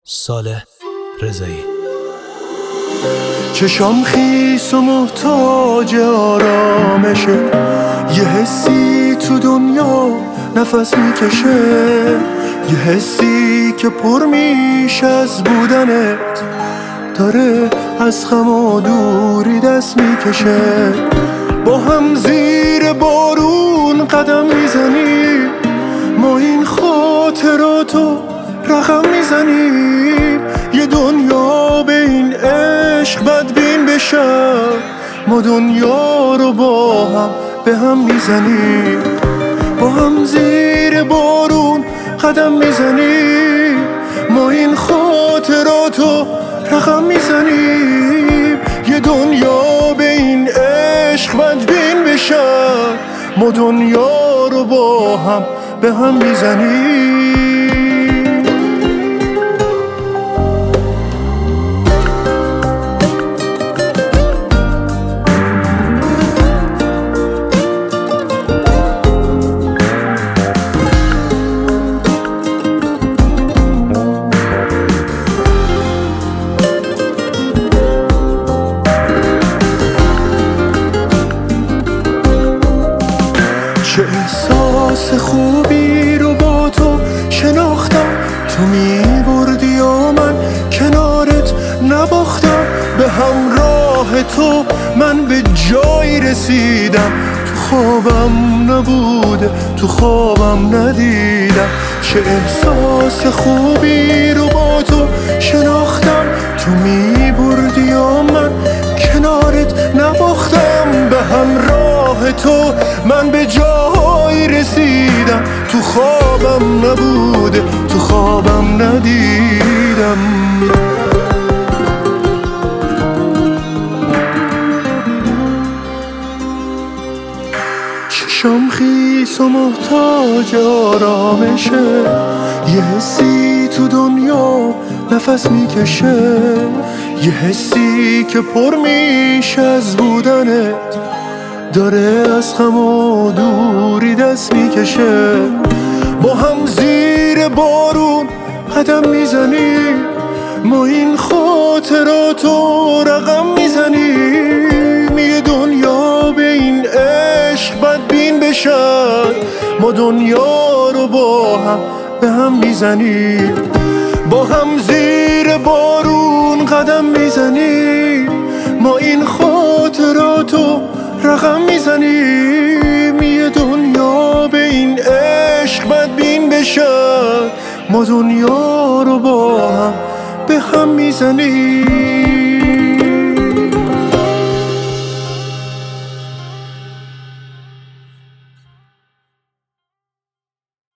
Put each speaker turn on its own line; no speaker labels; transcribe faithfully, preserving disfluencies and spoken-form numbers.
صالح رضایی.
چشام خیس و محتاج آرامشه، یه حسی تو دنیا نفس میکشه، یه حسی که پر میشه از بودنت، داره از غم و دوری دست میکشه. با هم زیر بارون قدم میزنیم، ما این خاطراتو رقم میزنیم. یه دنیا به این عشق بدبین بشه، ما دنیا رو با هم به هم میزنیم. با هم زیر بارون قدم میزنیم، ما این خاطراتو رقم میزنیم. یه دنیا به این عشق بدبین بشه، ما دنیا رو با هم به هم میزنیم. چه احساس خوبی رو با تو شناختم، تو می بردی و من کنارت نباختم. به همراه تو من به جایی رسیدم، تو خوابم نبوده تو خوابم ندیدم. چه احساس خوبی رو با تو شناختم، تو می بردی و من کنارت نباختم. به همراه تو من به جایی رسیدم، تو خوابم نبوده تو خوابم ندیدم. چشام خیس و محتاج آرامشه، یه حسی تو دنیا نفس میکشه، یه حسی که پر میشه از بودنت، داره از غم و دوری دست میکشه. با هم زیر بارون قدم میزنیم، ما این خاطراتو رقم میزنیم. یه دنیا به این عشق بدبین بشن، ما دنیا رو با هم به هم میزنیم. با هم زیر بارون قدم میزنیم، ما این خاطراتو رقم میزنیم. یه دنیا به این عشق بدبین بشن، ما دنیا رو با هم به هم میزنیم.